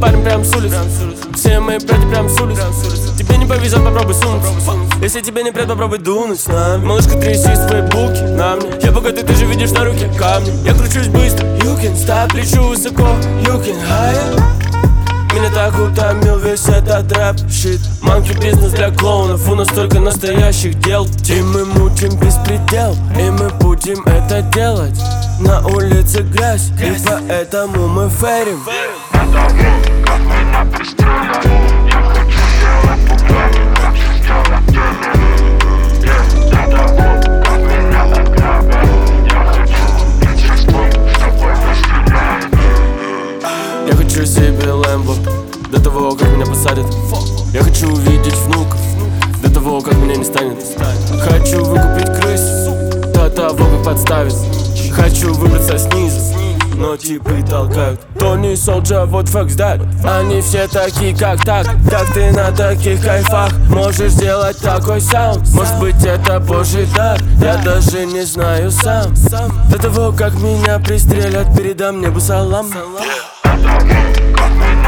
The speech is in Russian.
парень прям с улицы. Все мои братья прям с улицы. Тебе не повезет, попробуй сунуться. Если тебе не прет, попробуй дунуть с нами. Малышка, трясись в твоей булке на мне. Я богатый, ты же видишь на руке камни. Я кручусь быстро, you can stop. Лечу высоко, you can higher. Меня так утомил весь этот рэп-щит. Манки бизнес для клоунов, у нас только настоящих дел. И мы мутим беспредел, и мы будем это делать. На улице грязь, и поэтому мы ферим. Как меня пристрелят, я хочу сделать пугать, хочу сделать дело. Это вот, как меня ограбят, я хочу убить Ростов, с тобой постреляют. Я хочу себе Лэмбо, до того, как меня посадят. Я хочу увидеть внуков, до того, как меня не станет. Хочу выкупить крыс, до того, как подставить. Хочу выбраться снизу, но типы толкают. Тони Солджа, вот fuck's that. Они все такие, как так. Как ты на таких кайфах можешь сделать такой саунд? Может быть, это божий дар, я даже не знаю сам. До того, как меня пристрелят, передам небу салам. Это вот, как меня